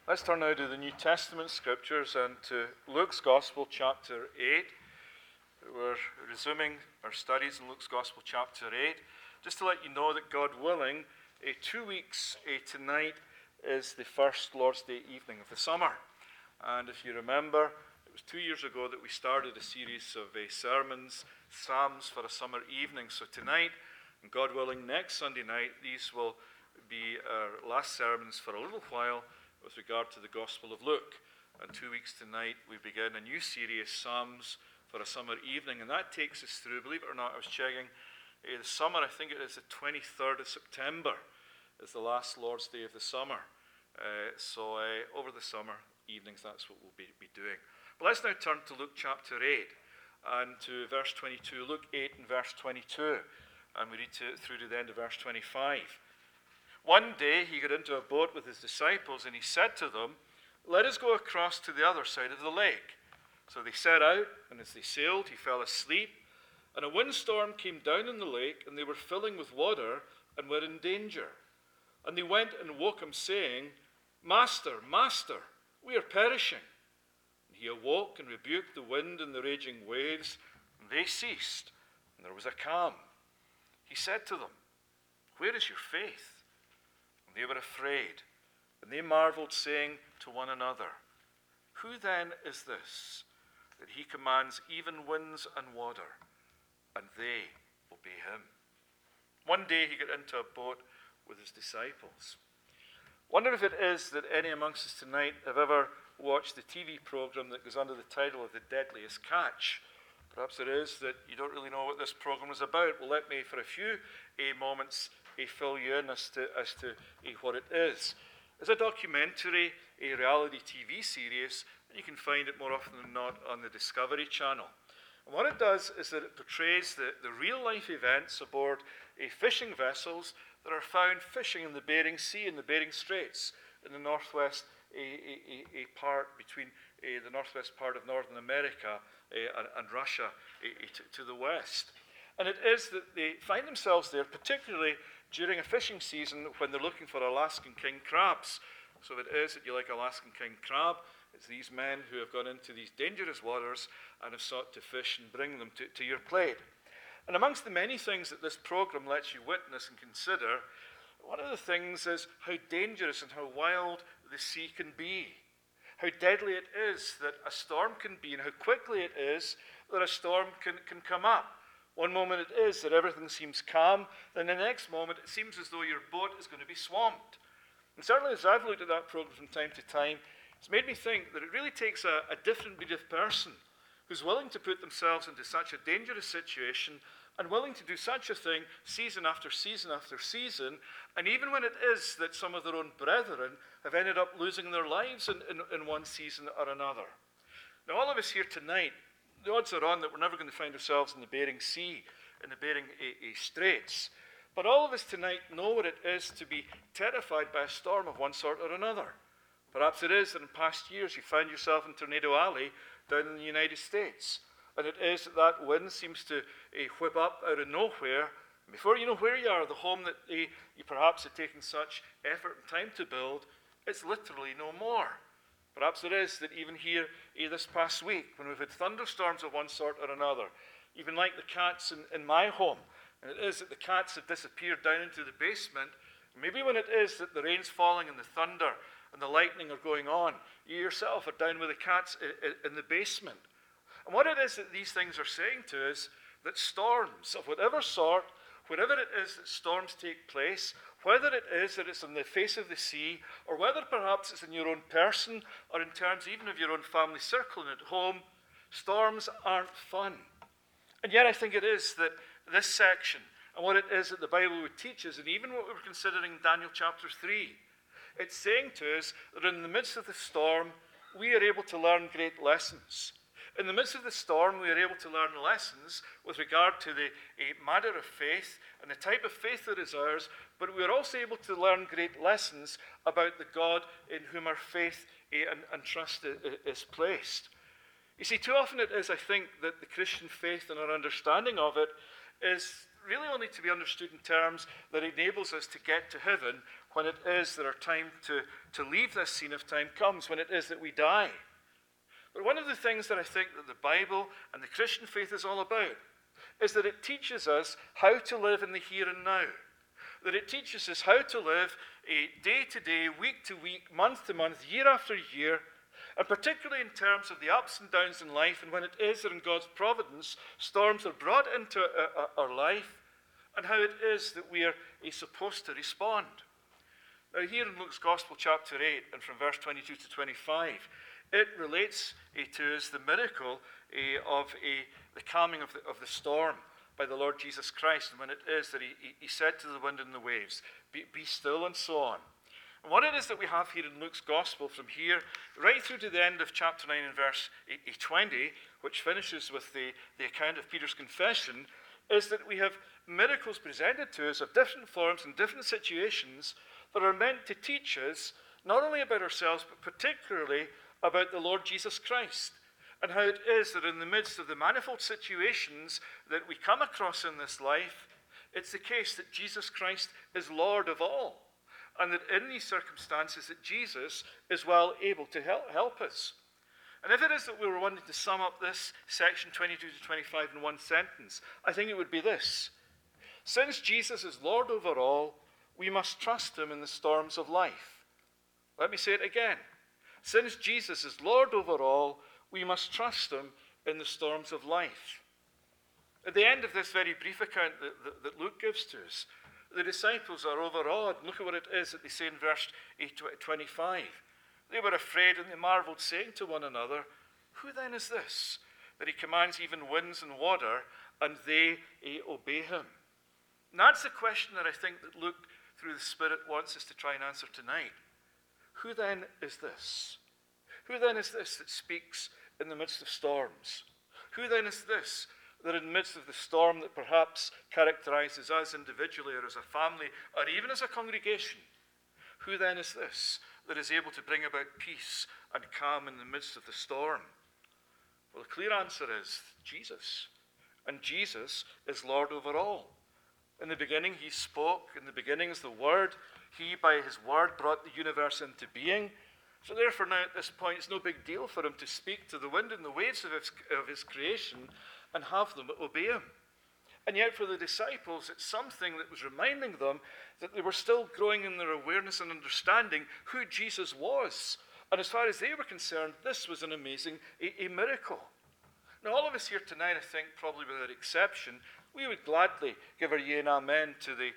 Let's turn now to the New Testament scriptures and to Luke's Gospel, chapter 8. We're resuming our studies in Luke's Gospel, chapter 8. Just to let you know that, God willing, 2 weeks tonight is the first Lord's Day evening of the summer. And if you remember, it was 2 years ago that we started a series of sermons, Psalms for a summer evening. So tonight, and God willing, next Sunday night, these will be our last sermons for a little while with regard to the Gospel of Luke. And 2 weeks tonight, we begin a new series, Psalms for a summer evening. And that takes us through, believe it or not, I was checking, the summer, I think it is the 23rd of September, is the last Lord's Day of the summer. So over the summer evenings, that's what we'll be doing. But let's now turn to Luke chapter 8 and to verse 22. Luke 8 and verse 22. And we read through to the end of verse 25. One day he got into a boat with his disciples, and he said to them, "Let us go across to the other side of the lake." So they set out, and as they sailed, he fell asleep. And a windstorm came down in the lake, and they were filling with water and were in danger. And they went and woke him, saying, "Master, Master, we are perishing." And he awoke and rebuked the wind and the raging waves, and they ceased, and there was a calm. He said to them, "Where is your faith?" And they were afraid, and they marveled, saying to one another, "Who then is this, that he commands even winds and water, and they obey him?" One day he got into a boat with his disciples. Wonder if it is that any amongst us tonight have ever watched the TV program that goes under the title of The Deadliest Catch. Perhaps it is that you don't really know what this program is about. Well, let me, for a few moments, fill you in as to what it is. It's a documentary, a reality TV series, and you can find it more often than not on the Discovery Channel. And what it does is that it portrays the real-life events aboard fishing vessels that are found fishing in the Bering Sea and the Bering Straits in the northwest part between the northwest part of Northern America and Russia to the west. And it is that they find themselves there, particularly during a fishing season when they're looking for Alaskan king crabs. So if it is that you like Alaskan king crab, it's these men who have gone into these dangerous waters and have sought to fish and bring them to your plate. And amongst the many things that this program lets you witness and consider, one of the things is how dangerous and how wild the sea can be. How deadly it is that a storm can be, and how quickly it is that a storm can come up. One moment it is that everything seems calm, then the next moment it seems as though your boat is going to be swamped. And certainly as I've looked at that program from time to time, it's made me think that it really takes a different breed of person who's willing to put themselves into such a dangerous situation and willing to do such a thing season after season after season, and even when it is that some of their own brethren have ended up losing their lives in one season or another. Now, all of us here tonight, the odds are on that we're never going to find ourselves in the Bering Sea, in the Bering Straits. But all of us tonight know what it is to be terrified by a storm of one sort or another. Perhaps it is that in past years you found yourself in Tornado Alley down in the United States. And it is that wind seems to whip up out of nowhere. And before you know where you are, the home that you perhaps had taken such effort and time to build, it's literally no more. Perhaps it is that even here this past week, when we've had thunderstorms of one sort or another, even like the cats in my home, and it is that the cats have disappeared down into the basement, maybe when it is that the rain's falling and the thunder and the lightning are going on, you yourself are down with the cats in the basement. And what it is that these things are saying to us, that storms of whatever sort, wherever it is that storms take place, whether it is that it's on the face of the sea, or whether perhaps it's in your own person, or in terms even of your own family circle and at home, storms aren't fun. And yet I think it is that this section, and what it is that the Bible would teach us, and even what we were considering in Daniel chapter 3, it's saying to us that in the midst of the storm, we are able to learn great lessons. In the midst of the storm, we are able to learn lessons with regard to the matter of faith and the type of faith that is ours, but we are also able to learn great lessons about the God in whom our faith and trust is placed. You see, too often it is, I think, that the Christian faith and our understanding of it is really only to be understood in terms that enables us to get to heaven when it is that our time to leave this scene of time comes, when it is that we die. But one of the things that I think that the Bible and the Christian faith is all about is that it teaches us how to live in the here and now. That it teaches us how to live day to day, week to week, month to month, year after year, and particularly in terms of the ups and downs in life, and when it is that in God's providence, storms are brought into our life, and how it is that we are supposed to respond. Now, here in Luke's Gospel, chapter 8, and from verse 22 to 25, it relates to us the miracle of the calming of the storm by the Lord Jesus Christ, and when it is that he said to the wind and the waves, be still, and so on. And what it is that we have here in Luke's Gospel from here right through to the end of chapter 9 and verse 20, which finishes with the account of Peter's confession, is that we have miracles presented to us of different forms and different situations that are meant to teach us not only about ourselves, but particularly about the Lord Jesus Christ, and how it is that in the midst of the manifold situations that we come across in this life, it's the case that Jesus Christ is Lord of all, and that in these circumstances that Jesus is well able to help us. And if it is that we were wanting to sum up this section 22 to 25 in one sentence, I think it would be this: since Jesus is Lord over all, we must trust him in the storms of life. Let me say it again. Since Jesus is Lord over all, we must trust him in the storms of life. At the end of this very brief account that Luke gives to us, the disciples are overawed. Look at what it is that they say in verse 25. They were afraid and they marveled, saying to one another, who then is this, that he commands even winds and water, and they obey him? And that's the question that I think that Luke, through the Spirit, wants us to try and answer tonight. Who then is this? Who then is this that speaks in the midst of storms? Who then is this that in the midst of the storm that perhaps characterizes us individually or as a family or even as a congregation, who then is this that is able to bring about peace and calm in the midst of the storm? Well, the clear answer is Jesus. And Jesus is Lord over all. In the beginning, he spoke. In the beginning is the Word. He, by his Word, brought the universe into being. So therefore, now at this point, it's no big deal for him to speak to the wind and the waves of his creation and have them obey him. And yet for the disciples, it's something that was reminding them that they were still growing in their awareness and understanding who Jesus was. And as far as they were concerned, this was an amazing a miracle. Now, all of us here tonight, I think, probably without exception, we would gladly give our yea and amen to the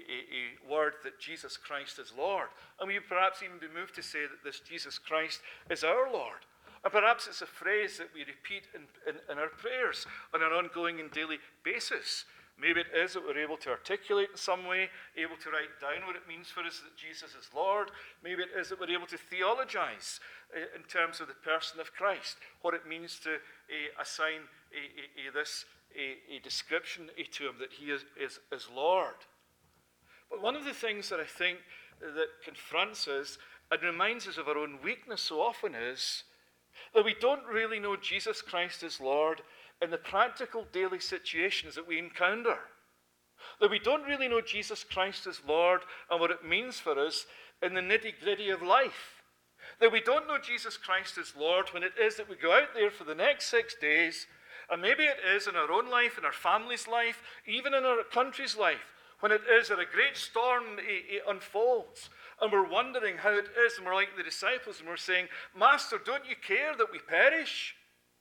word that Jesus Christ is Lord. And we would perhaps even be moved to say that this Jesus Christ is our Lord. And perhaps it's a phrase that we repeat in our prayers on an ongoing and daily basis. Maybe it is that we're able to articulate in some way, able to write down what it means for us that Jesus is Lord. Maybe it is that we're able to theologize in terms of the person of Christ, what it means to assign this description to him, that he is Lord. But one of the things that I think that confronts us and reminds us of our own weakness so often is that we don't really know Jesus Christ as Lord in the practical daily situations that we encounter. That we don't really know Jesus Christ as Lord and what it means for us in the nitty-gritty of life. That we don't know Jesus Christ as Lord when it is that we go out there for the next 6 days, and maybe it is in our own life, in our family's life, even in our country's life, when it is that a great storm unfolds, and we're wondering how it is, and we're like the disciples, and we're saying, Master, don't you care that we perish?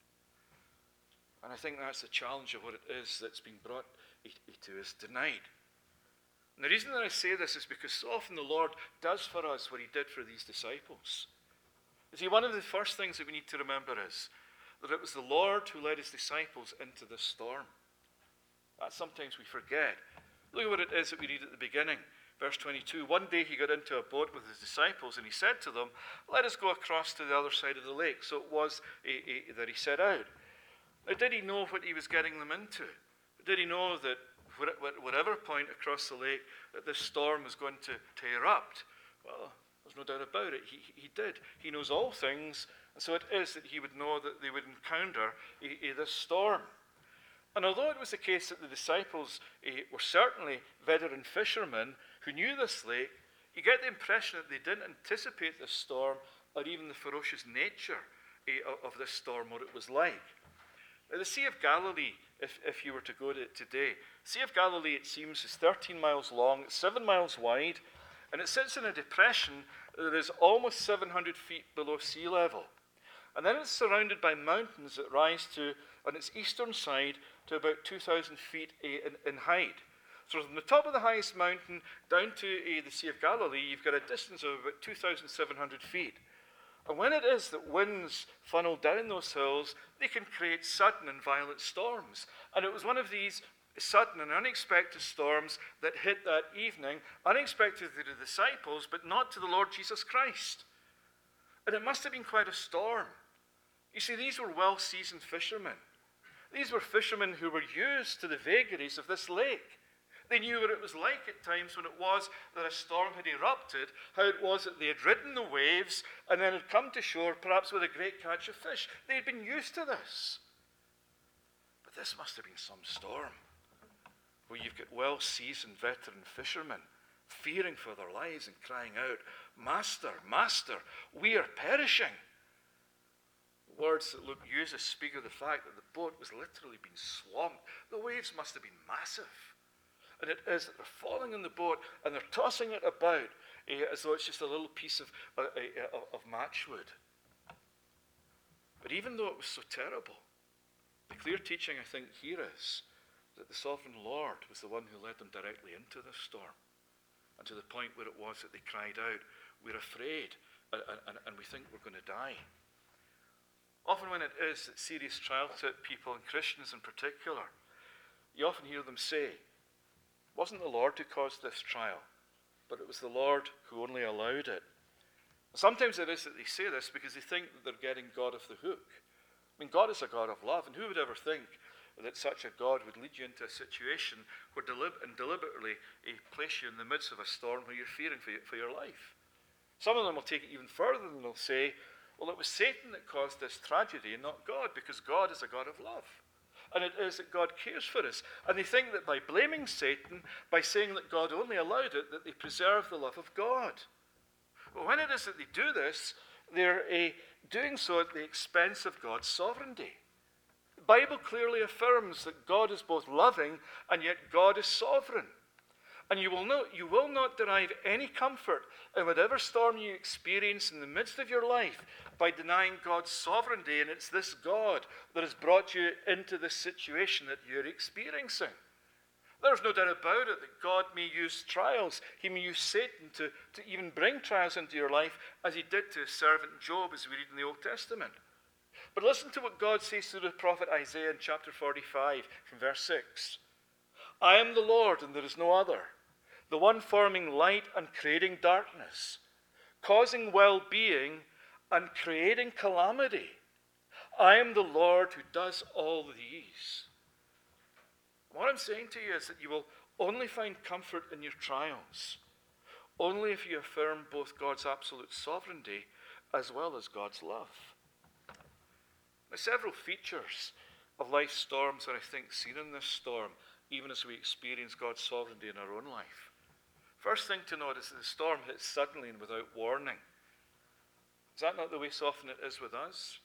And I think that's the challenge of what it is that's been brought to us tonight. And the reason that I say this is because so often the Lord does for us what he did for these disciples. You see, one of the first things that we need to remember is that it was the Lord who led his disciples into this storm. That sometimes we forget. Look at what it is that we read at the beginning. Verse 22, one day he got into a boat with his disciples and he said to them, let us go across to the other side of the lake. So it was that he set out. Now, did he know what he was getting them into? Did he know that at whatever point across the lake that this storm was going to erupt? Well, there's no doubt about it. He did. He knows all things, and so it is that he would know that they would encounter this storm. And although it was the case that the disciples were certainly veteran fishermen who knew this lake, You get the impression that they didn't anticipate this storm or even the ferocious nature of this storm, what it was like. Now, the Sea of Galilee, if you were to go to it today, Sea of Galilee, it seems, is 13 miles long, it's 7 miles wide, and it sits in a depression that is almost 700 feet below sea level. And then it's surrounded by mountains that rise to, on its eastern side, to about 2,000 feet in height. So from the top of the highest mountain down to the Sea of Galilee, you've got a distance of about 2,700 feet. And when it is that winds funnel down those hills, they can create sudden and violent storms. And it was one of these sudden and unexpected storms that hit that evening, unexpected to the disciples, but not to the Lord Jesus Christ. And it must have been quite a storm. You see, these were well-seasoned fishermen. These were fishermen who were used to the vagaries of this lake. They knew what it was like at times when it was that a storm had erupted, how it was that they had ridden the waves and then had come to shore, perhaps with a great catch of fish. They had been used to this. But this must have been some storm, where you've got well-seasoned veteran fishermen fearing for their lives and crying out, "Master, Master, we are perishing." The words that Luke uses speak of the fact that the boat was literally being swamped. The waves must have been massive. And it is that they're falling in the boat and they're tossing it about as though it's just a little piece of matchwood. But even though it was so terrible, the clear teaching, I think, here is that the sovereign Lord was the one who led them directly into this storm, and to the point where it was that they cried out, "We're afraid, and we think we're going to die." Often when it is that serious trials hit people, and Christians in particular, you often hear them say, "It wasn't the Lord who caused this trial, but it was the Lord who only allowed it." And sometimes it is that they say this because they think that they're getting God off the hook. I mean, God is a God of love, and who would ever think that such a God would lead you into a situation where deliberately place you in the midst of a storm where you're fearing for your life? Some of them will take it even further and they'll say, well, it was Satan that caused this tragedy and not God, because God is a God of love. And it is that God cares for us. And they think that by blaming Satan, by saying that God only allowed it, that they preserve the love of God. But when it is that they do this, they're doing so at the expense of God's sovereignty. The Bible clearly affirms that God is both loving and yet God is sovereign. And you will not derive any comfort in whatever storm you experience in the midst of your life by denying God's sovereignty. And it's this God that has brought you into this situation that you're experiencing. There's no doubt about it that God may use trials. He may use Satan to even bring trials into your life, as he did to his servant Job, as we read in the Old Testament. But listen to what God says through the prophet Isaiah in chapter 45 from verse 6. "I am the Lord and there is no other, the one forming light and creating darkness, causing well-being and creating calamity. I am the Lord who does all these." What I'm saying to you is that you will only find comfort in your trials only if you affirm both God's absolute sovereignty as well as God's love. Now, several features of life's storms are, I think, seen in this storm, even as we experience God's sovereignty in our own life. First thing to note is that the storm hits suddenly and without warning. Is that not the way so often it is with us?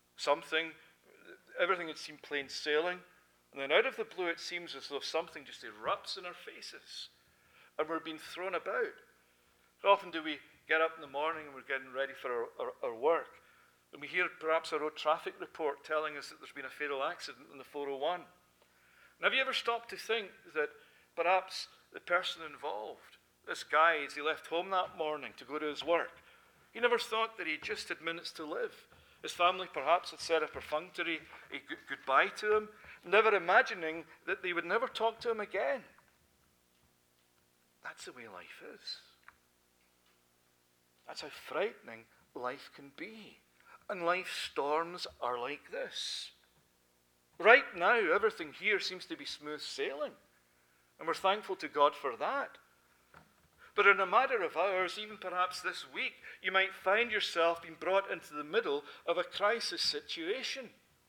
Everything had seemed plain sailing, and then out of the blue it seems as though something just erupts in our faces, and we're being thrown about. How often do we get up in the morning and we're getting ready for our work, and we hear perhaps a road traffic report telling us that there's been a fatal accident on the 401? And have you ever stopped to think that perhaps the person involved, this guy, as he left home that morning to go to his work, he never thought that he just had minutes to live. His family perhaps had said a perfunctory goodbye to him, never imagining that they would never talk to him again. That's the way life is. That's how frightening life can be. And life's storms are like this. Right now, everything here seems to be smooth sailing, and we're thankful to God for that. But in a matter of hours, even perhaps this week, you might find yourself being brought into the middle of a crisis situation.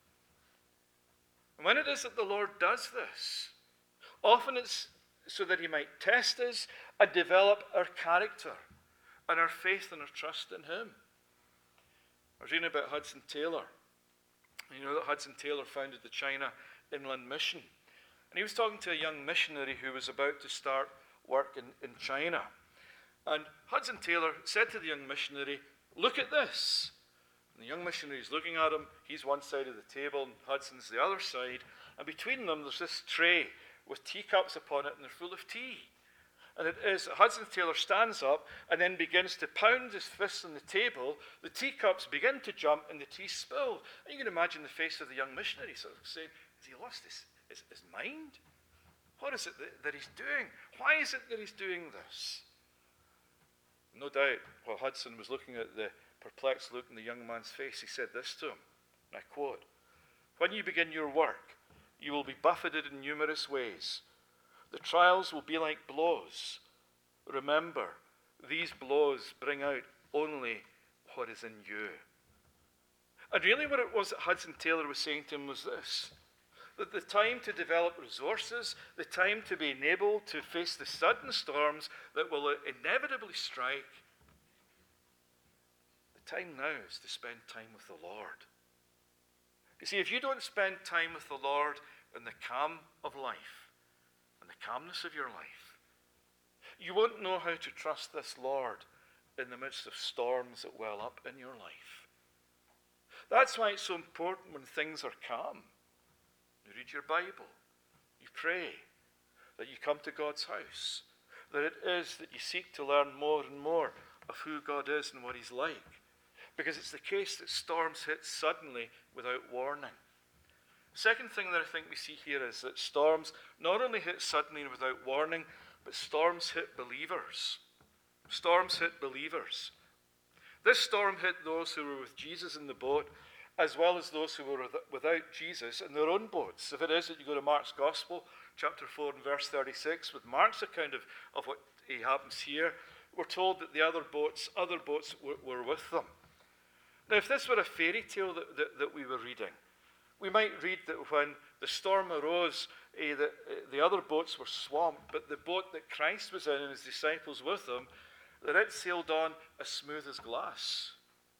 And when it is that the Lord does this, often it's so that he might test us and develop our character. and our faith and our trust in him. I was reading about Hudson Taylor. You know that Hudson Taylor founded the China Inland Mission. And he was talking to a young missionary who was about to start work in China. And Hudson Taylor said to the young missionary, "Look at this." And the young missionary is looking at him. He's one side of the table and Hudson's the other side. And between them there's this tray with teacups upon it and they're full of tea. And it is Hudson Taylor stands up and then begins to pound his fists on the table. The teacups begin to jump and the tea spilled. And you can imagine the face of the young missionary sort of saying, has he lost his mind? What is it that he's doing? Why is it that he's doing this? No doubt, while Hudson was looking at the perplexed look in the young man's face, he said this to him, and I quote, "When you begin your work, you will be buffeted in numerous ways. The trials will be like blows. Remember, these blows bring out only what is in you." And really what it was that Hudson Taylor was saying to him was this, that the time to develop resources, the time to be enabled to face the sudden storms that will inevitably strike, the time now is to spend time with the Lord. You see, if you don't spend time with the Lord in the calm of life, in the calmness of your life, you won't know how to trust this Lord in the midst of storms that well up in your life. That's why it's so important when things are calm. You read your Bible, you pray, that you come to God's house, that it is that you seek to learn more and more of who God is and what he's like. Because it's the case that storms hit suddenly without warning. Second thing that I think we see here is that storms not only hit suddenly and without warning, but storms hit believers. Storms hit believers. This storm hit those who were with Jesus in the boat, as well as those who were without Jesus in their own boats. If it is that you go to Mark's Gospel, chapter 4 and verse 36, with Mark's account of what happens here, we're told that the other boats were with them. Now, if this were a fairy tale that we were reading, we might read that when the storm arose, the other boats were swamped, but the boat that Christ was in and his disciples with him, that it sailed on as smooth as glass.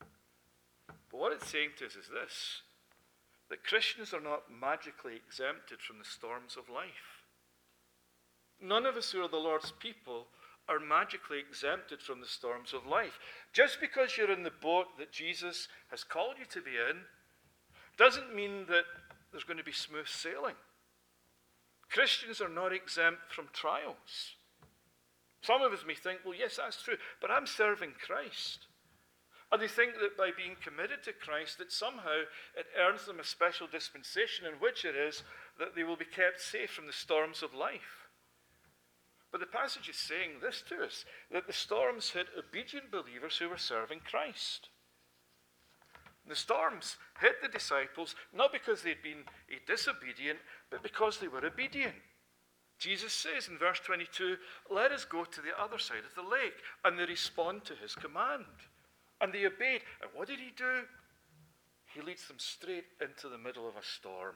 But what it's saying to us is this, that Christians are not magically exempted from the storms of life. None of us who are the Lord's people are magically exempted from the storms of life. Just because you're in the boat that Jesus has called you to be in, doesn't mean that there's going to be smooth sailing. Christians are not exempt from trials. Some of us may think, well, yes, that's true, but I'm serving Christ. And they think that by being committed to Christ, that somehow it earns them a special dispensation in which it is that they will be kept safe from the storms of life. But the passage is saying this to us, that the storms hit obedient believers who were serving Christ. The storms hit the disciples not because they'd been disobedient, but because they were obedient. Jesus says in verse 22, "Let us go to the other side of the lake." And they respond to his command. And they obeyed. And what did he do? He leads them straight into the middle of a storm.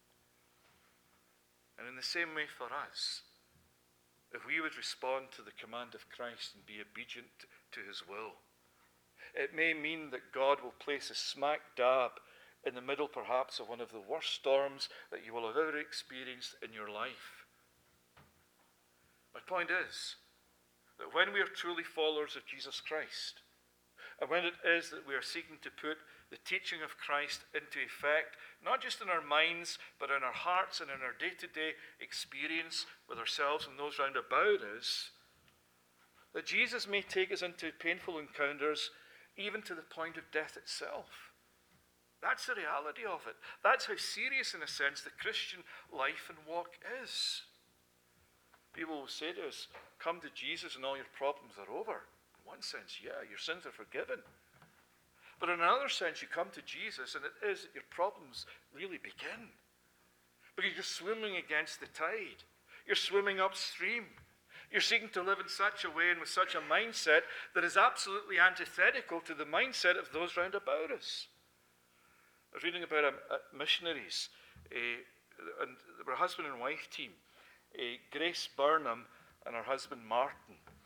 And in the same way for us, if we would respond to the command of Christ and be obedient to his will, it may mean that God will place us smack dab in the middle perhaps of one of the worst storms that you will have ever experienced in your life. My point is that when we are truly followers of Jesus Christ, and when it is that we are seeking to put the teaching of Christ into effect, not just in our minds, but in our hearts and in our day-to-day experience with ourselves and those round about us, that Jesus may take us into painful encounters, even to the point of death itself. That's the reality of it. That's how serious, in a sense, the Christian life and walk is. People will say to us, come to Jesus and all your problems are over. In one sense, yeah, your sins are forgiven. But in another sense, you come to Jesus and it is that your problems really begin. Because you're swimming against the tide. You're swimming upstream. You're seeking to live in such a way and with such a mindset that is absolutely antithetical to the mindset of those round about us. I was reading about missionaries, and they were a husband and wife team, Grace Burnham and her husband Martin.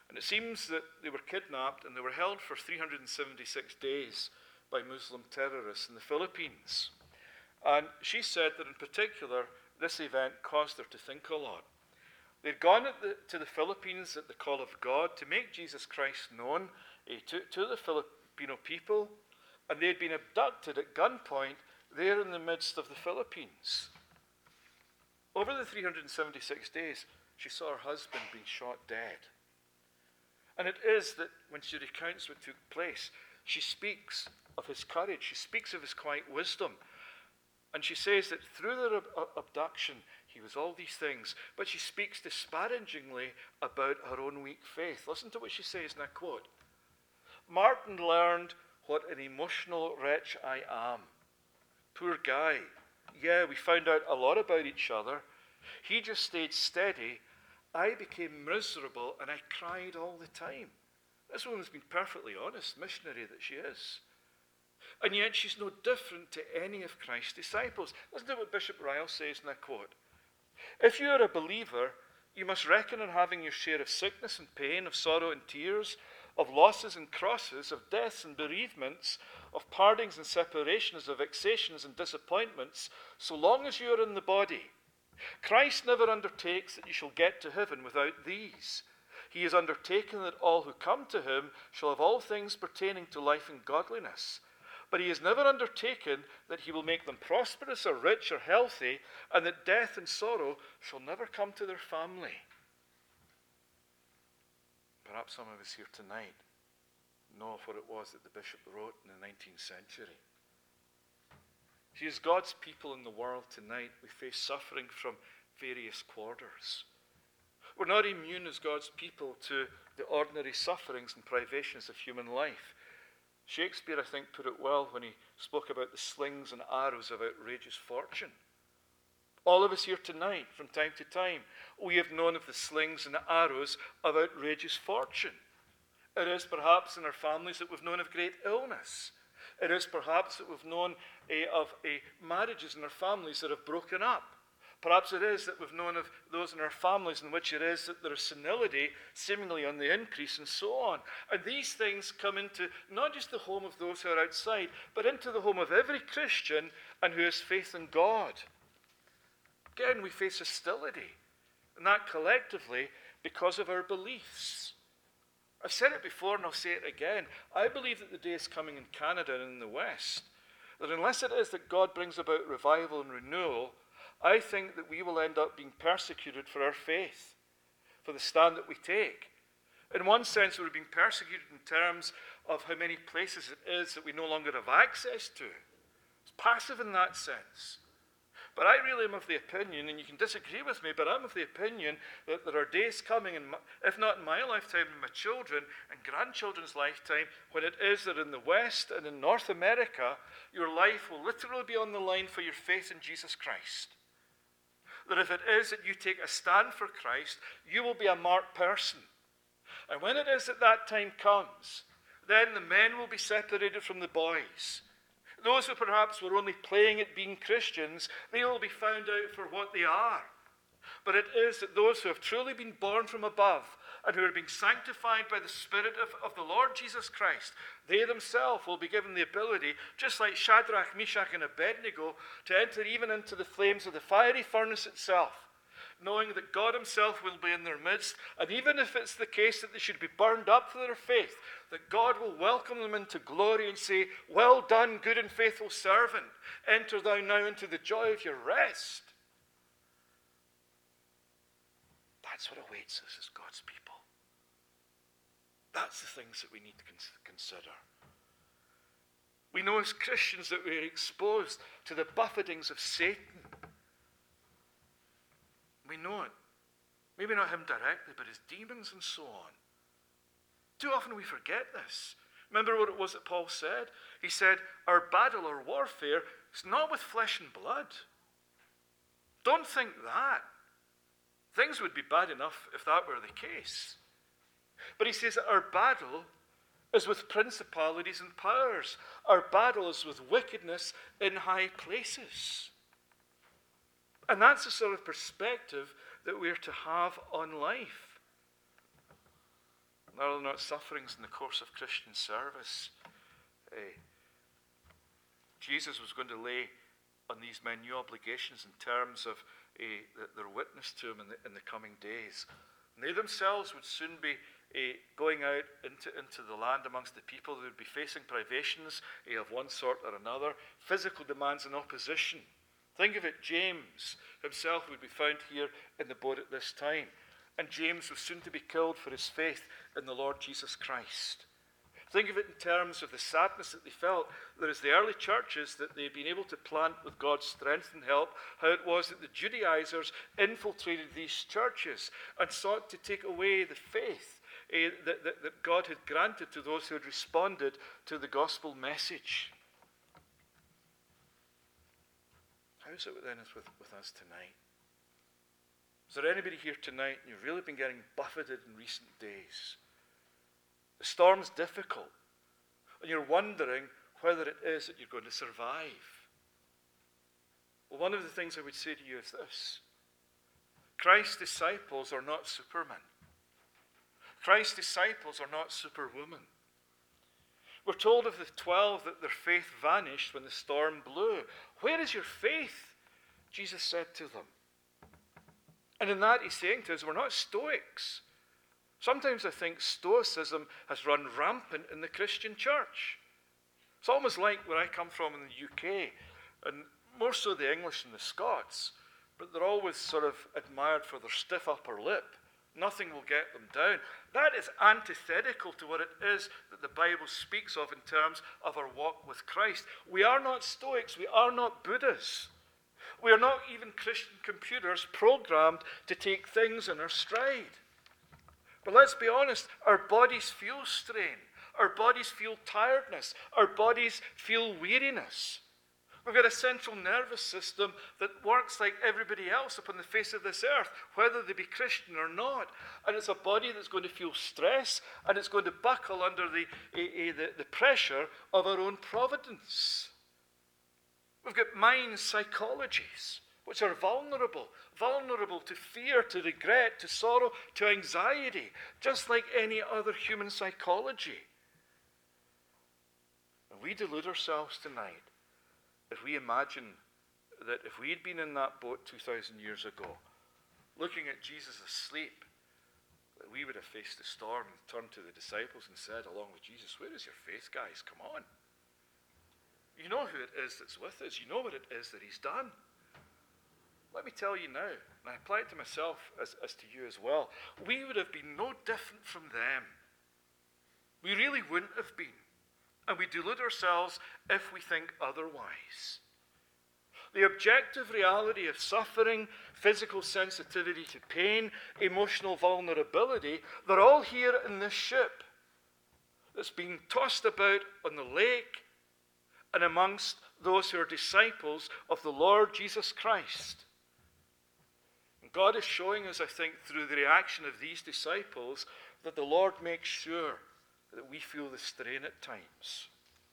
And it seems that they were kidnapped and they were held for 376 days by Muslim terrorists in the Philippines. And she said that in particular, this event caused her to think a lot. They'd gone to the Philippines at the call of God to make Jesus Christ known to the Filipino people, and they'd been abducted at gunpoint there in the midst of the Philippines. Over the 376 days, she saw her husband being shot dead. And it is that when she recounts what took place, she speaks of his courage, she speaks of his quiet wisdom. And she says that through their abduction, he was all these things, but she speaks disparagingly about her own weak faith. Listen to what she says, and I quote, "Martin learned what an emotional wretch I am. Poor guy. Yeah, we found out a lot about each other. He just stayed steady. I became miserable and I cried all the time." This woman's been perfectly honest, missionary that she is. And yet she's no different to any of Christ's disciples. Listen to what Bishop Ryle says, and I quote, "If you are a believer, you must reckon on having your share of sickness and pain, of sorrow and tears, of losses and crosses, of deaths and bereavements, of partings and separations, of vexations and disappointments, so long as you are in the body. Christ never undertakes that you shall get to heaven without these. He has undertaken that all who come to him shall have all things pertaining to life and godliness. But he has never undertaken that he will make them prosperous or rich or healthy, and that death and sorrow shall never come to their family." Perhaps some of us here tonight know of what it was that the bishop wrote in the 19th century. See, as God's people in the world tonight, we face suffering from various quarters. We're not immune as God's people to the ordinary sufferings and privations of human life. Shakespeare, I think, put it well when he spoke about the slings and arrows of outrageous fortune. All of us here tonight, from time to time, we have known of the slings and arrows of outrageous fortune. It is perhaps in our families that we've known of great illness. It is perhaps that we've known of marriages in our families that have broken up. Perhaps it is that we've known of those in our families in which it is that there is senility seemingly on the increase and so on. And these things come into not just the home of those who are outside, but into the home of every Christian and who has faith in God. Again, we face hostility, and that collectively because of our beliefs. I've said it before and I'll say it again. I believe that the day is coming in Canada and in the West, that unless it is that God brings about revival and renewal, I think that we will end up being persecuted for our faith, for the stand that we take. In one sense, we're being persecuted in terms of how many places it is that we no longer have access to. It's passive in that sense. But I really am of the opinion, and you can disagree with me, but I'm of the opinion that there are days coming, if not in my lifetime, in my children and grandchildren's lifetime, when it is that in the West and in North America, your life will literally be on the line for your faith in Jesus Christ. That if it is that you take a stand for Christ, you will be a marked person. And when it is that that time comes, then the men will be separated from the boys. Those who perhaps were only playing at being Christians, they will be found out for what they are. But it is that those who have truly been born from above and who are being sanctified by the Spirit of the Lord Jesus Christ, they themselves will be given the ability, just like Shadrach, Meshach, and Abednego, to enter even into the flames of the fiery furnace itself, knowing that God himself will be in their midst, and even if it's the case that they should be burned up for their faith, that God will welcome them into glory and say, "Well done, good and faithful servant. Enter thou now into the joy of your rest." That's what awaits us as God's people. That's the things that we need to consider. We know as Christians that we're exposed to the buffetings of Satan. We know it. Maybe not him directly, but his demons and so on. Too often we forget this. Remember what it was that Paul said? He said, our battle or warfare is not with flesh and blood. Don't think that. Things would be bad enough if that were the case. But he says that our battle is with principalities and powers. Our battle is with wickedness in high places. And that's the sort of perspective that we're to have on life. Are there not sufferings in the course of Christian service? Jesus was going to lay on these men new obligations in terms of their witness to him in the coming days. And they themselves would soon be going out into the land amongst the people. They would be facing privations of one sort or another, physical demands and opposition. Think of it, James himself would be found here in the boat at this time. And James was soon to be killed for his faith in the Lord Jesus Christ. Think of it in terms of the sadness that they felt. There is the early churches that they'd been able to plant with God's strength and help, how it was that the Judaizers infiltrated these churches and sought to take away the faith that God had granted to those who had responded to the gospel message. How is it then with us tonight? Is there anybody here tonight and you've really been getting buffeted in recent days? The storm's difficult, and you're wondering whether it is that you're going to survive. Well, one of the things I would say to you is this. Christ's disciples are not supermen. Christ's disciples are not superwomen. We're told of the 12 that their faith vanished when the storm blew. Where is your faith? Jesus said to them. And in that he's saying to us, we're not Stoics. Sometimes I think Stoicism has run rampant in the Christian church. It's almost like where I come from in the UK, and more so the English and the Scots, but they're always sort of admired for their stiff upper lip. Nothing will get them down. That is antithetical to what it is that the Bible speaks of in terms of our walk with Christ. We are not Stoics. We are not Buddhists. We are not even Christian computers programmed to take things in our stride. But let's be honest, our bodies feel strain. Our bodies feel tiredness. Our bodies feel weariness. We've got a central nervous system that works like everybody else upon the face of this earth, whether they be Christian or not. And it's a body that's going to feel stress, and it's going to buckle under the pressure of our own providence. We've got mind psychologies, which are vulnerable to fear, to regret, to sorrow, to anxiety, just like any other human psychology. And we delude ourselves tonight if we imagine that if we had been in that boat 2,000 years ago, looking at Jesus asleep, that we would have faced the storm and turned to the disciples and said, along with Jesus, where is your faith, guys? Come on. You know who it is that's with us. You know what it is that he's done. Let me tell you now, and I apply it to myself as to you as well, we would have been no different from them. We really wouldn't have been. And we delude ourselves if we think otherwise. The objective reality of suffering, physical sensitivity to pain, emotional vulnerability, they're all here in this ship that's being tossed about on the lake and amongst those who are disciples of the Lord Jesus Christ. And God is showing us, I think, through the reaction of these disciples, that the Lord makes sure that we feel the strain at times.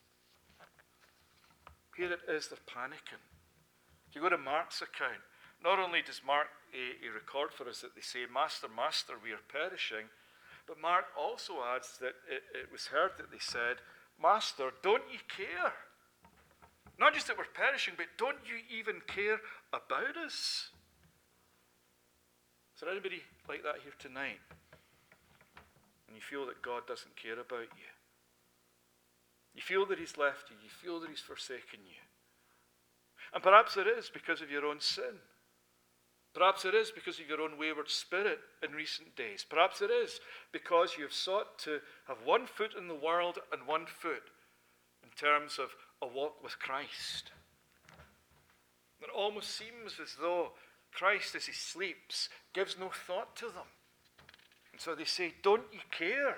Here it is, they're panicking. If you go to Mark's account, not only does Mark record for us that they say, Master, Master, we are perishing, but Mark also adds that it was heard that they said, Master, don't you care? Not just that we're perishing, but don't you even care about us? Is there anybody like that here tonight? And you feel that God doesn't care about you. You feel that he's left you. You feel that he's forsaken you. And perhaps it is because of your own sin. Perhaps it is because of your own wayward spirit in recent days. Perhaps it is because you have sought to have one foot in the world and one foot in terms of a walk with Christ. It almost seems as though Christ, as he sleeps, gives no thought to them. And so they say, don't you care?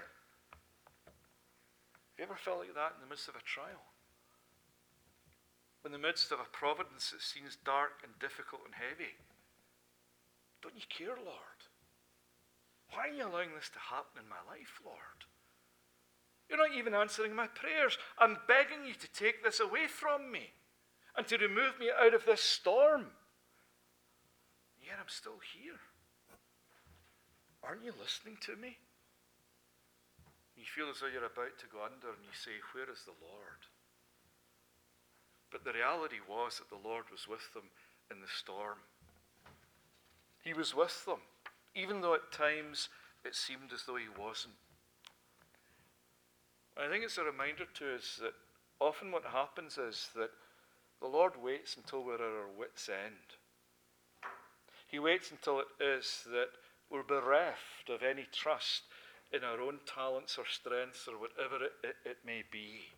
Have you ever felt like that in the midst of a trial? In the midst of a providence that seems dark and difficult and heavy? Don't you care, Lord? Why are you allowing this to happen in my life, Lord? You're not even answering my prayers. I'm begging you to take this away from me and to remove me out of this storm. Yet I'm still here. Aren't you listening to me? You feel as though you're about to go under, and you say, where is the Lord? But the reality was that the Lord was with them in the storm. He was with them, even though at times it seemed as though he wasn't. I think it's a reminder to us that often what happens is that the Lord waits until we're at our wits' end. He waits until it is that we're bereft of any trust in our own talents or strengths or whatever it may be.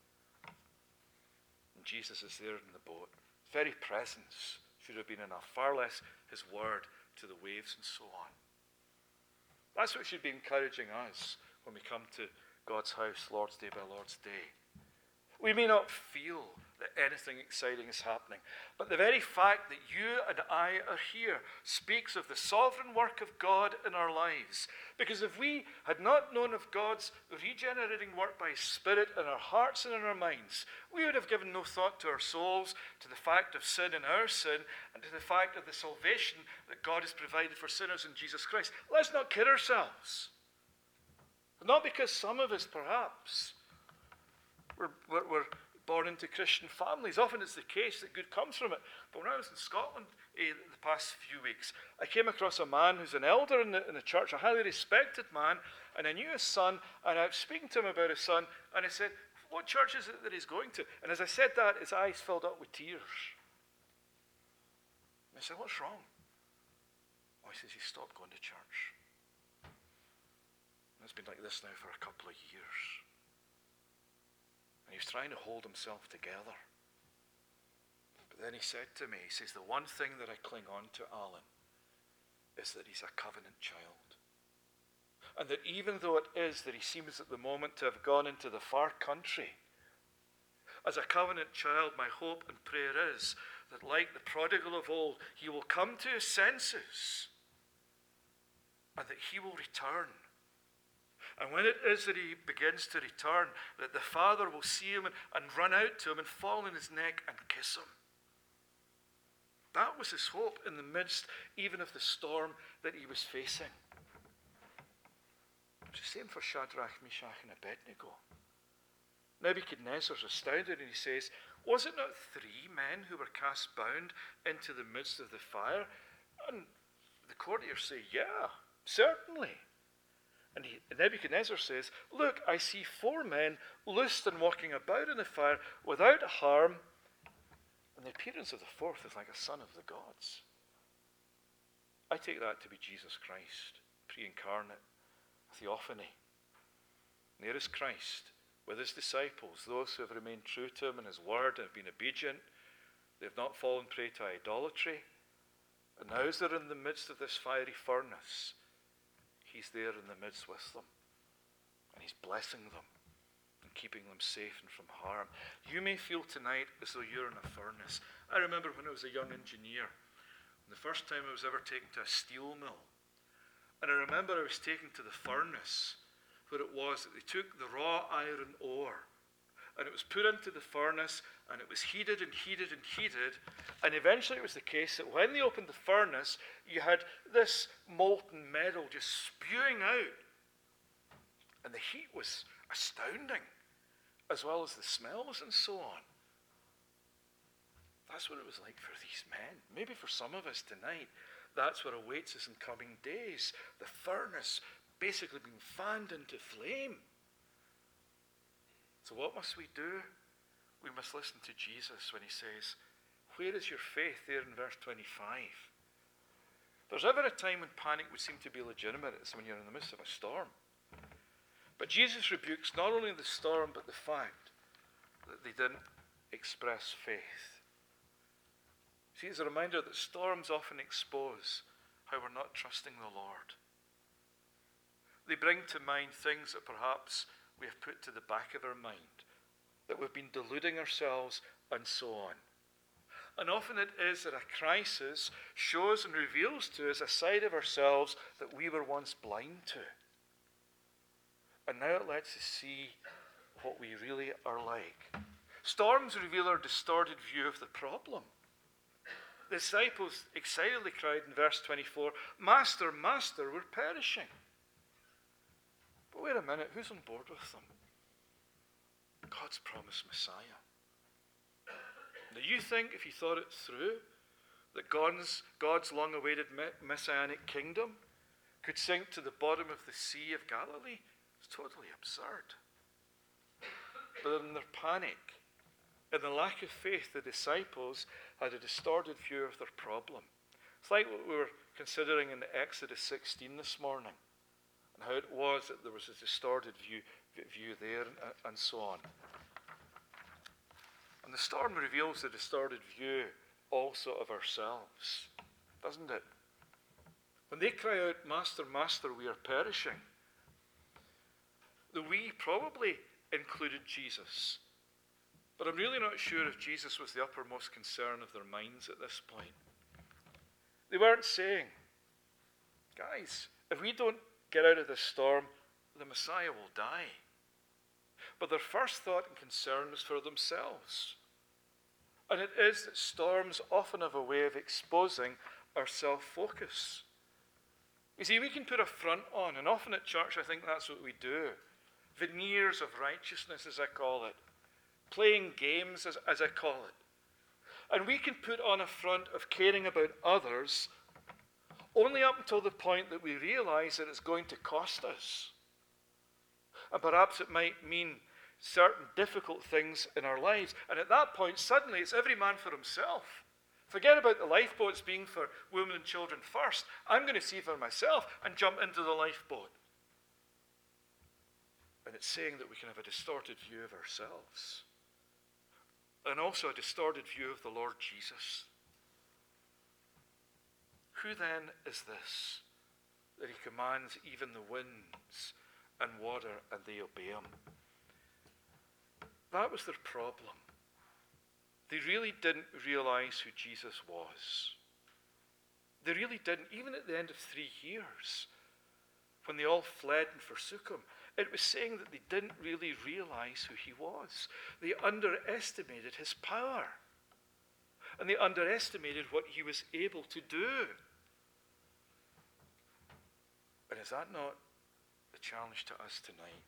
And Jesus is there in the boat. His very presence should have been enough, far less his word to the waves and so on. That's what should be encouraging us when we come to God's house, Lord's Day by Lord's Day. We may not feel that anything exciting is happening, but the very fact that you and I are here speaks of the sovereign work of God in our lives. Because if we had not known of God's regenerating work by His Spirit in our hearts and in our minds, we would have given no thought to our souls, to the fact of sin and our sin, and to the fact of the salvation that God has provided for sinners in Jesus Christ. Let's not kid ourselves. Not because some of us, perhaps, we're born into Christian families. Often it's the case that good comes from it. But when I was in Scotland the past few weeks, I came across a man who's an elder in the church, a highly respected man, and I knew his son, and I was speaking to him about his son, and I said, what church is it that he's going to? And as I said that, his eyes filled up with tears. And I said, what's wrong? Oh, he says he stopped going to church. And it's been like this now for a couple of years. And he was trying to hold himself together. But then he said to me, he says, the one thing that I cling on to, Alan, is that he's a covenant child. And that even though it is that he seems at the moment to have gone into the far country, as a covenant child, my hope and prayer is that like the prodigal of old, he will come to his senses and that he will return. And when it is that he begins to return, that the Father will see him and run out to him and fall on his neck and kiss him. That was his hope in the midst even of the storm that he was facing. It's the same for Shadrach, Meshach, and Abednego. Nebuchadnezzar's astounded and he says, was it not 3 men who were cast bound into the midst of the fire? And the courtiers say, yeah, certainly. And Nebuchadnezzar says, look, I see 4 men loosed and walking about in the fire without harm. And the appearance of the 4th is like a son of the gods. I take that to be Jesus Christ, pre-incarnate, theophany. And there is Christ with his disciples, those who have remained true to him and his word and have been obedient. They have not fallen prey to idolatry. And now as they're in the midst of this fiery furnace, he's there in the midst with them. And he's blessing them and keeping them safe and from harm. You may feel tonight as though you're in a furnace. I remember when I was a young engineer, the first time I was ever taken to a steel mill. And I remember I was taken to the furnace where it was that they took the raw iron ore and it was put into the furnace and it was heated and heated and heated, and eventually it was the case that when they opened the furnace, you had this molten metal just spewing out. And the heat was astounding, as well as the smells and so on. That's what it was like for these men. Maybe for some of us tonight, that's what awaits us in coming days. The furnace basically being fanned into flame. So what must we do? We must listen to Jesus when he says, where is your faith? There in verse 25. There's ever a time when panic would seem to be legitimate. It's when you're in the midst of a storm. But Jesus rebukes not only the storm, but the fact that they didn't express faith. See, it's a reminder that storms often expose how we're not trusting the Lord. They bring to mind things that perhaps we have put to the back of our mind, that we've been deluding ourselves and so on. And often it is that a crisis shows and reveals to us a side of ourselves that we were once blind to. And now it lets us see what we really are like. Storms reveal our distorted view of the problem. The disciples excitedly cried in verse 24, Master, Master, we're perishing. But wait a minute, who's on board with them? God's promised Messiah. Now you think, if you thought it through, that God's long-awaited messianic kingdom could sink to the bottom of the Sea of Galilee? It's totally absurd. But in their panic, in the lack of faith, the disciples had a distorted view of their problem. It's like what we were considering in Exodus 16 this morning, and how it was that there was a distorted view there, and so on. And the storm reveals the distorted view also of ourselves, doesn't it? When they cry out, Master, Master, we are perishing, the we probably included Jesus. But I'm really not sure if Jesus was the uppermost concern of their minds at this point. They weren't saying, guys, if we don't get out of this storm, the Messiah will die. But their first thought and concern was for themselves. And it is that storms often have a way of exposing our self-focus. You see, we can put a front on, and often at church I think that's what we do. Veneers of righteousness, as I call it. Playing games, as I call it. And we can put on a front of caring about others only up until the point that we realize that it's going to cost us. And perhaps it might mean certain difficult things in our lives. And at that point, suddenly, it's every man for himself. Forget about the lifeboats being for women and children first. I'm going to see for myself and jump into the lifeboat. And it's saying that we can have a distorted view of ourselves. And also a distorted view of the Lord Jesus. Who then is this, that he commands even the winds and water, and they obey him? That was their problem. They really didn't realize who Jesus was. They really didn't, even at the end of 3 years, when they all fled and forsook him. It was saying that they didn't really realize who he was. They underestimated his power. And they underestimated what he was able to do. And is that not the challenge to us tonight?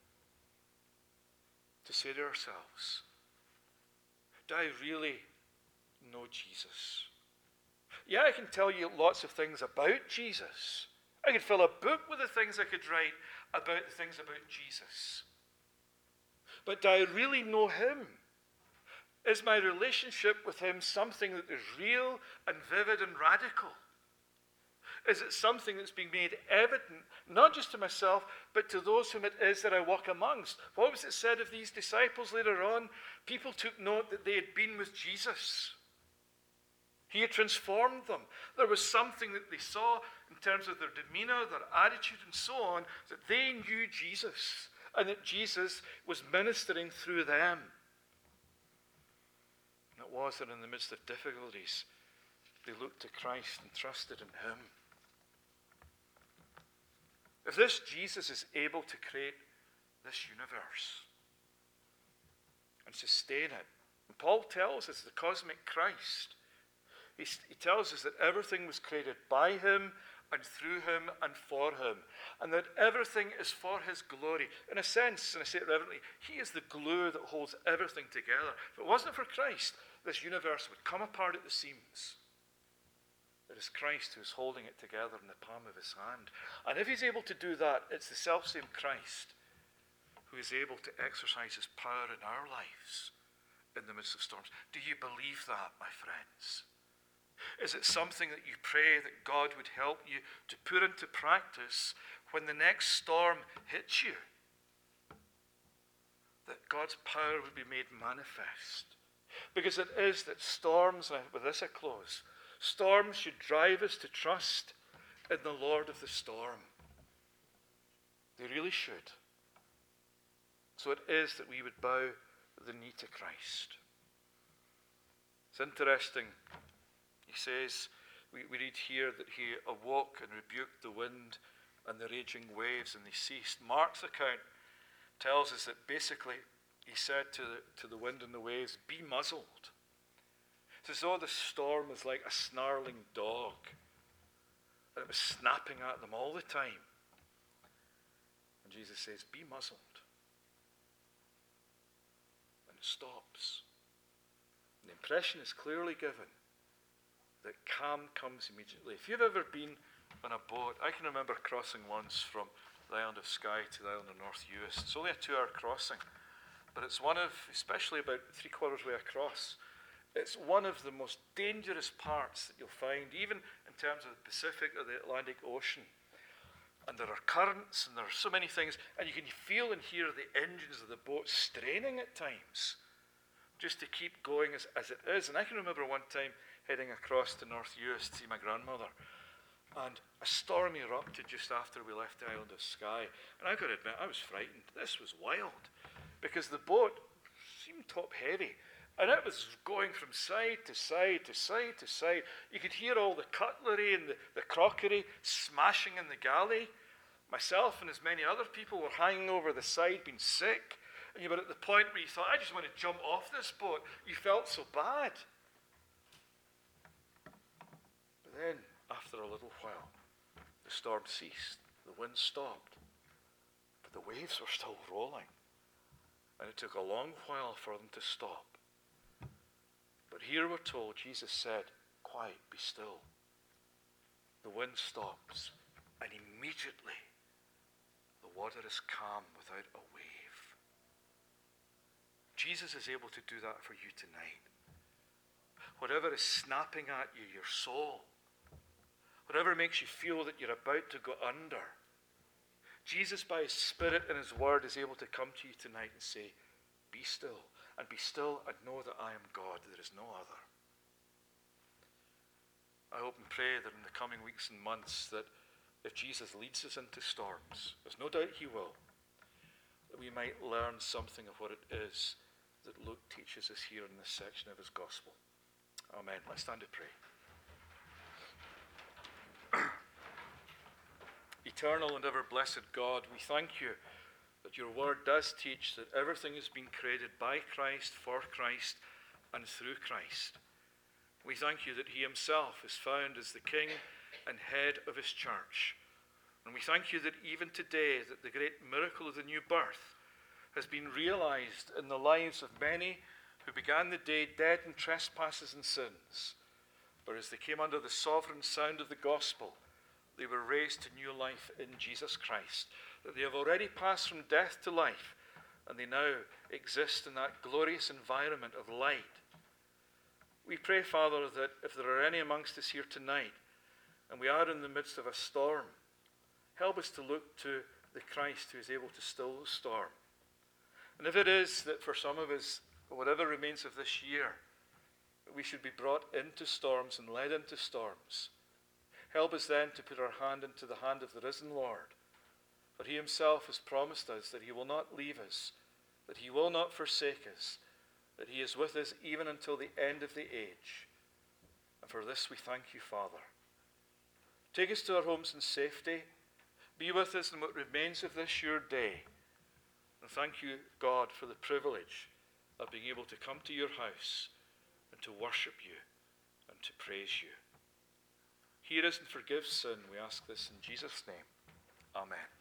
To say to ourselves, do I really know Jesus? Yeah, I can tell you lots of things about Jesus. I could fill a book with the things I could write about the things about Jesus. But do I really know him? Is my relationship with him something that is real and vivid and radical? Is it something that's being made evident, not just to myself, but to those whom it is that I walk amongst? What was it said of these disciples later on? People took note that they had been with Jesus. He had transformed them. There was something that they saw in terms of their demeanor, their attitude, and so on, that they knew Jesus, and that Jesus was ministering through them. And it was that in the midst of difficulties, they looked to Christ and trusted in him. If this Jesus is able to create this universe and sustain it, and Paul tells us the cosmic Christ, he tells us that everything was created by him and through him and for him, and that everything is for his glory. In a sense, and I say it reverently, he is the glue that holds everything together. If it wasn't for Christ, this universe would come apart at the seams. It is Christ who is holding it together in the palm of his hand. And if he's able to do that, it's the selfsame Christ who is able to exercise his power in our lives in the midst of storms. Do you believe that, my friends? Is it something that you pray that God would help you to put into practice when the next storm hits you? That God's power would be made manifest. Because it is that storms, and with this I close, storms should drive us to trust in the Lord of the storm. They really should. So it is that we would bow the knee to Christ. It's interesting. He says, we read here that he awoke and rebuked the wind and the raging waves, and they ceased. Mark's account tells us that basically he said to the wind and the waves, be muzzled. It's as though the storm was like a snarling dog, and it was snapping at them all the time. And Jesus says, be muzzled. And it stops. And the impression is clearly given that calm comes immediately. If you've ever been on a boat, I can remember crossing once from the island of Skye to the island of North Uist. It's only a 2-hour crossing, but it's one of, especially about 3/4 way across, it's one of the most dangerous parts that you'll find, even in terms of the Pacific or the Atlantic Ocean. And there are currents, and there are so many things, and you can feel and hear the engines of the boat straining at times, just to keep going as it is. And I can remember one time heading across to North Uist to see my grandmother, and a storm erupted just after we left the island of Skye. And I've got to admit, I was frightened. This was wild, because the boat seemed top heavy, and it was going from side to side to side to side. You could hear all the cutlery and the crockery smashing in the galley. Myself and as many other people were hanging over the side, being sick. And you were at the point where you thought, I just want to jump off this boat. You felt so bad. But then, after a little while, the storm ceased. The wind stopped. But the waves were still rolling. And it took a long while for them to stop. But here we're told, Jesus said, quiet, be still. The wind stops, and immediately the water is calm without a wave. Jesus is able to do that for you tonight. Whatever is snapping at you, your soul, whatever makes you feel that you're about to go under, Jesus, by His Spirit and His Word, is able to come to you tonight and say, be still. And be still and know that I am God. There is no other. I hope and pray that in the coming weeks and months that if Jesus leads us into storms, there's no doubt He will, that we might learn something of what it is that Luke teaches us here in this section of his gospel. Amen. Let's stand to pray. Eternal and ever blessed God, we thank you that your word does teach that everything has been created by Christ, for Christ, and through Christ. We thank you that he himself is found as the King and head of his church. And we thank you that even today, that the great miracle of the new birth has been realized in the lives of many who began the day dead in trespasses and sins. But as they came under the sovereign sound of the gospel, they were raised to new life in Jesus Christ. That they have already passed from death to life, and they now exist in that glorious environment of light. We pray, Father, that if there are any amongst us here tonight, and we are in the midst of a storm, help us to look to the Christ who is able to still the storm. And if it is that for some of us, whatever remains of this year, we should be brought into storms and led into storms, help us then to put our hand into the hand of the risen Lord. For he himself has promised us that he will not leave us, that he will not forsake us, that he is with us even until the end of the age. And for this we thank you, Father. Take us to our homes in safety. Be with us in what remains of this your day. And thank you, God, for the privilege of being able to come to your house and to worship you and to praise you. Hear us and forgive sin. We ask this in Jesus' name. Amen.